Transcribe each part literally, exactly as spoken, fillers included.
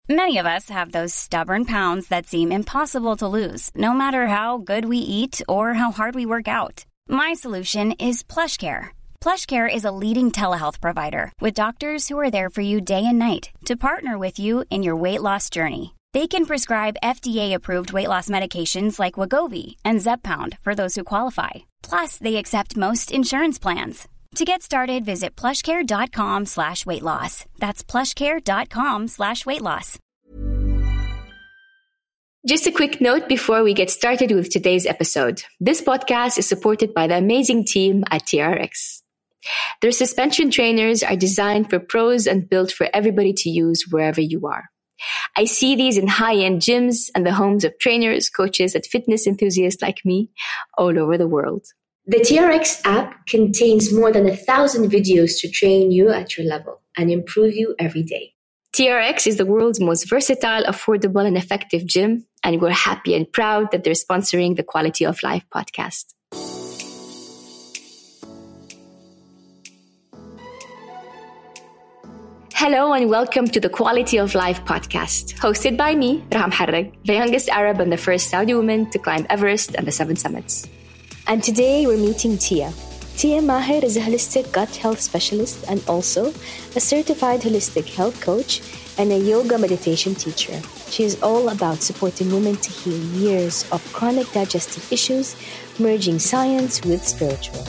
Many of us have those stubborn pounds that seem impossible to lose, no matter how good we eat or how hard we work out. My solution is PlushCare. PlushCare is a leading telehealth provider with doctors who are there for you day and night to partner with you in your weight loss journey. They can prescribe F D A-approved weight loss medications like Wegovy and Zepbound for those who qualify. Plus, they accept most insurance plans. To get started, visit plushcare.com slash weight loss. That's plushcare.com slash weight loss. Just a quick note before we get started with today's episode. This podcast is supported by the amazing team at T R X. Their suspension trainers are designed for pros and built for everybody to use wherever you are. I see these in high-end gyms and the homes of trainers, coaches, and fitness enthusiasts like me all over the world. The T R X app contains more than a thousand videos to train you at your level and improve you every day. T R X is the world's most versatile, affordable, and effective gym, and we're happy and proud that they're sponsoring the Quality of Life podcast. Hello and welcome to the Quality of Life podcast, hosted by me, Raham Harrag, the youngest Arab and the first Saudi woman to climb Everest and the Seven Summits. And today we're meeting Tia. Tia Maher is a holistic gut health specialist and also a certified holistic health coach and a yoga meditation teacher. She is all about supporting women to heal years of chronic digestive issues, merging science with spiritual.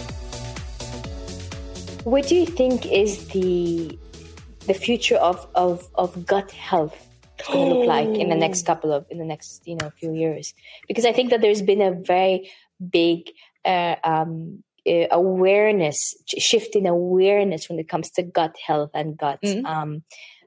What do you think is the the future of, of, of gut health going to look like in the next couple of in the next you know few years? Because I think that there's been a very big uh, um, uh, awareness shift in awareness when it comes to gut health and gut mm-hmm. um,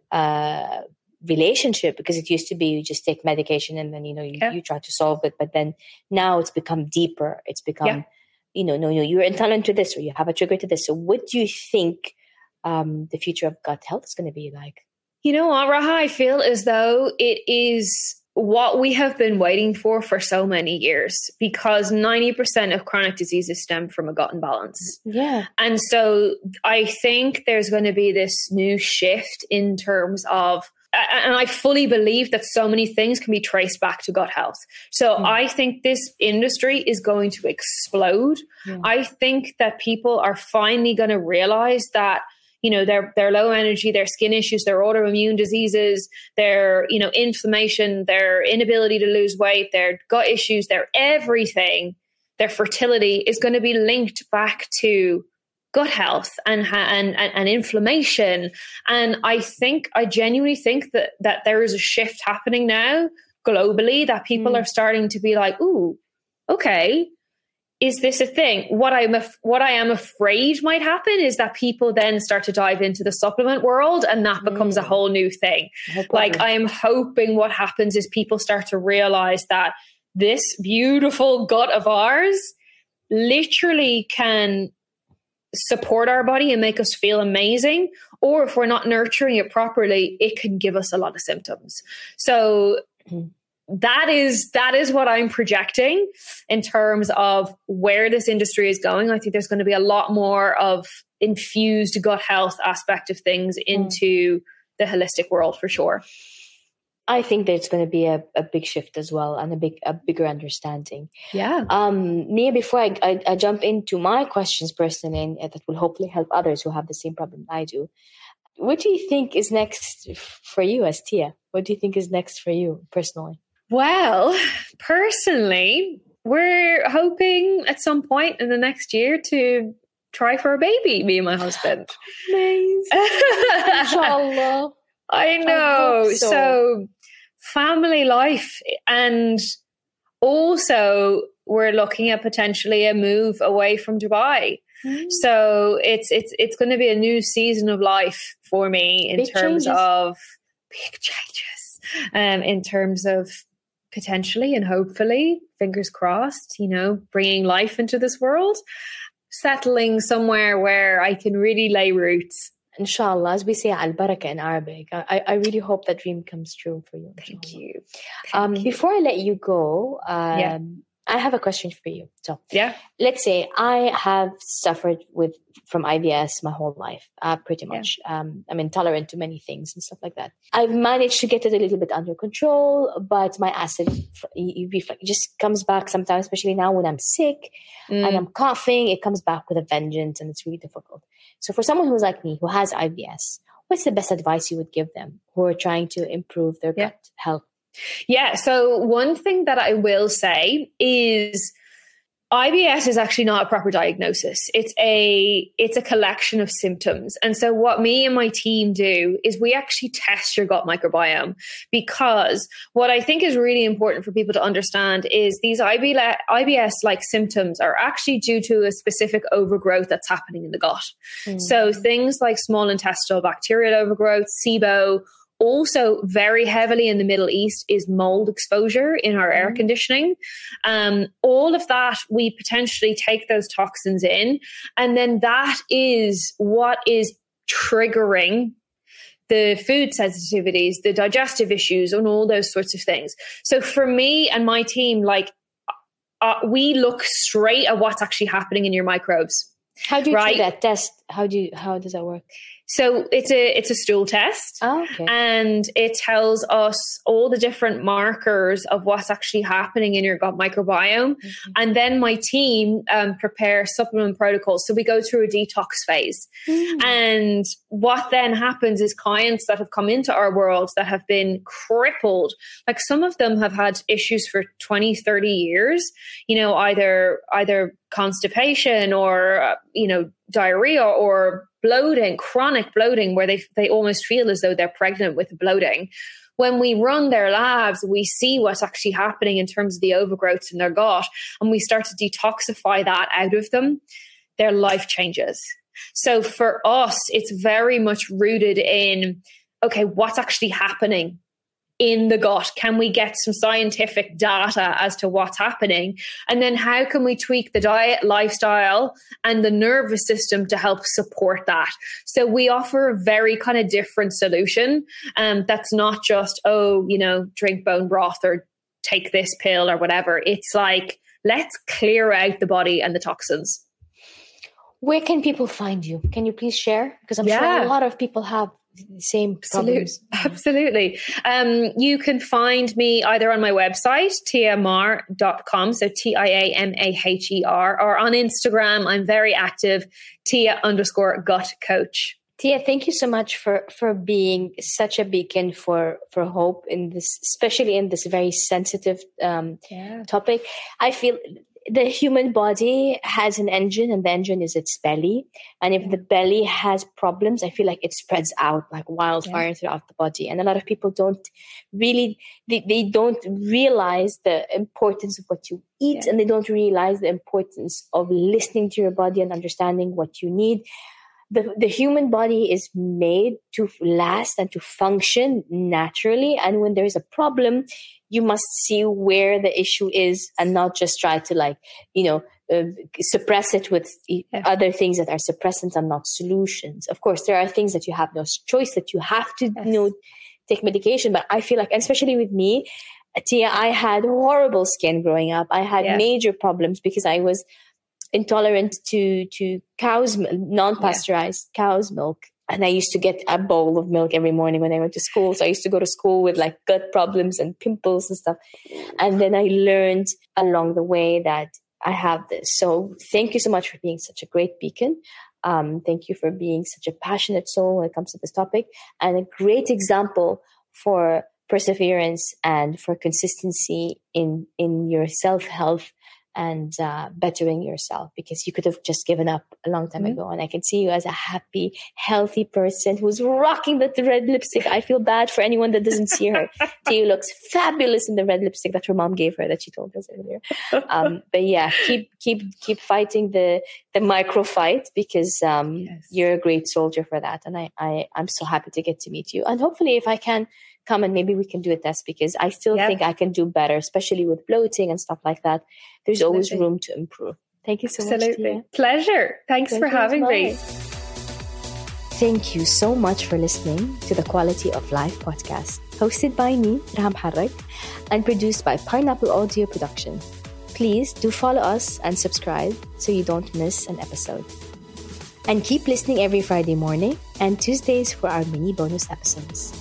uh, relationship. Because it used to be you just take medication and then you know you, yeah. you try to solve it, but then now it's become deeper. It's become yeah. you know no no you're intolerant to this or you have a trigger to this. So what do you think um, the future of gut health is going to be like? You know what, Raha? I feel as though it is what we have been waiting for for so many years, because ninety percent of chronic diseases stem from a gut imbalance. Yeah. And so I think there's going to be this new shift in terms of, and I fully believe that so many things can be traced back to gut health. So mm. I think this industry is going to explode. Yeah. I think that people are finally going to realize that you know, their their low energy, their skin issues, their autoimmune diseases, their, you know, inflammation, their inability to lose weight, their gut issues, their everything, their fertility is going to be linked back to gut health and and and, and inflammation. And I think, I genuinely think that that there is a shift happening now globally, that people mm. are starting to be like, ooh, okay, is this a thing? What I'm af- what I am afraid might happen is that people then start to dive into the supplement world, and that becomes mm. a whole new thing. Like, I am hoping what happens is people start to realize that this beautiful gut of ours literally can support our body and make us feel amazing. Or if we're not nurturing it properly, it can give us a lot of symptoms. So mm. That is that is what I'm projecting in terms of where this industry is going. I think there's going to be a lot more of infused gut health aspect of things into mm. the holistic world for sure. I think there's going to be a, a big shift as well, and a big a bigger understanding. Yeah. Um, Mia, before I, I, I jump into my questions personally, and that will hopefully help others who have the same problem I do. What do you think is next for you as Tia? What do you think is next for you personally? Well, personally, we're hoping at some point in the next year to try for a baby, me and my husband. Nice. Inshallah. I know. I so. so family life, and also we're looking at potentially a move away from Dubai. Mm. So it's it's it's going to be a new season of life for me in big terms changes. of big changes, um, in terms of potentially and hopefully, fingers crossed, you know, bringing life into this world, settling somewhere where I can really lay roots. Inshallah, as we say al-baraka in Arabic. I, I really hope that dream comes true for you. Thank you. Thank um, you. Before I let you go, um, yeah. I have a question for you. So yeah, let's say I have suffered with from I B S my whole life, uh, pretty much. Yeah. Um, I'm intolerant to many things and stuff like that. I've managed to get it a little bit under control, but my acid reflux just comes back sometimes, especially now when I'm sick mm. and I'm coughing. It comes back with a vengeance, and it's really difficult. So for someone who's like me, who has I B S, what's the best advice you would give them who are trying to improve their yeah. gut health? Yeah. So one thing that I will say is I B S is actually not a proper diagnosis. It's a, it's a collection of symptoms. And so what me and my team do is we actually test your gut microbiome, because what I think is really important for people to understand is these I B S-like symptoms are actually due to a specific overgrowth that's happening in the gut. Mm. So things like small intestinal bacterial overgrowth, SIBO. Also very heavily in the Middle East is mold exposure in our air conditioning. Um, all of that, we potentially take those toxins in, and then that is what is triggering the food sensitivities, the digestive issues, and all those sorts of things. So for me and my team, like uh, we look straight at what's actually happening in your microbes. How do you right? do that test? How do you, how does that work? So it's a it's a stool test, oh, okay. and it tells us all the different markers of what's actually happening in your gut microbiome. Mm-hmm. And then my team um, prepare supplement protocols. So we go through a detox phase. Mm. And what then happens is clients that have come into our world that have been crippled, like some of them have had issues for twenty, thirty years, you know, either either constipation or, uh, you know, diarrhea or bloating, chronic bloating, where they they almost feel as though they're pregnant with bloating. When we run their labs, we see what's actually happening in terms of the overgrowth in their gut, and we start to detoxify that out of them. Their life changes. So for us, it's very much rooted in, okay, what's actually happening in the gut? Can we get some scientific data as to what's happening? And then how can we tweak the diet, lifestyle, and the nervous system to help support that? So we offer a very kind of different solution. Um, that's not just, oh, you know, drink bone broth or take this pill or whatever. It's like, let's clear out the body and the toxins. Where can people find you? Can you please share? Because I'm yeah. sure a lot of people have same problems. Absolutely. Um, you can find me either on my website, tia maher dot com, so T I A M A H E R, or on Instagram. I'm very active, Tia underscore gut coach. Tia, thank you so much for, for being such a beacon for, for hope in this, especially in this very sensitive um, yeah. topic. I feel the human body has an engine, and the engine is its belly. And if the belly has problems, I feel like it spreads out like wildfire yeah. throughout the body. And a lot of people don't really, they, they don't realize the importance of what you eat, yeah. and they don't realize the importance of listening to your body and understanding what you need. The, the human body is made to last and to function naturally. And when there is a problem, you must see where the issue is and not just try to like, you know, uh, suppress it with yeah. other things that are suppressants and not solutions. Of course, there are things that you have no choice, that you have to, yes. you know, take medication. But I feel like, especially with me, Tia, I had horrible skin growing up. I had yeah. major problems because I was intolerant to to cow's non-pasteurized yeah. cow's milk, and I used to get a bowl of milk every morning when I went to school. So I used to go to school with like gut problems and pimples and stuff. And then I learned along the way that I have this. So thank you so much for being such a great beacon. Um, thank you for being such a passionate soul when it comes to this topic, and a great example for perseverance and for consistency in in your self-health and uh, bettering yourself, because you could have just given up a long time mm-hmm. ago. And I can see you as a happy, healthy person who's rocking the red lipstick. I feel bad for anyone that doesn't see her. Tia looks fabulous in the red lipstick that her mom gave her, that she told us earlier. Um, but yeah, keep keep keep fighting the the micro fight, because um, yes. you're a great soldier for that. And I, I I'm so happy to get to meet you. And hopefully, if I can come and maybe we can do a test, because I still yep. think I can do better, especially with bloating and stuff like that. There's Absolutely. always room to improve. Thank you so Absolutely. much, Tia. Pleasure. Thanks Pleasure for having me. Thank you so much for listening to the Quality of Life podcast, hosted by me, Raham Harrak, and produced by Pineapple Audio Production. please do follow us and subscribe so you don't miss an episode. And keep listening every Friday morning and Tuesdays for our mini bonus episodes.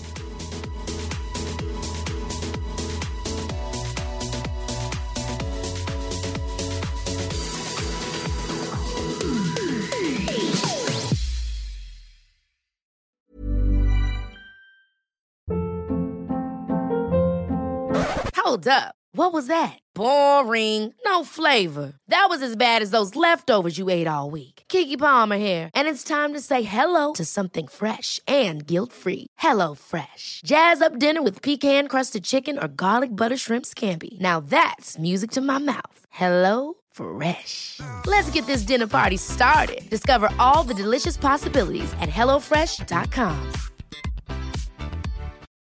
Hold up. What was that? Boring. No flavor. That was as bad as those leftovers you ate all week. Keke Palmer here, and it's time to say hello to something fresh and guilt-free. Hello Fresh. Jazz up dinner with pecan-crusted chicken or garlic butter shrimp scampi. Now that's music to my mouth. Hello Fresh. Let's get this dinner party started. Discover all the delicious possibilities at hello fresh dot com.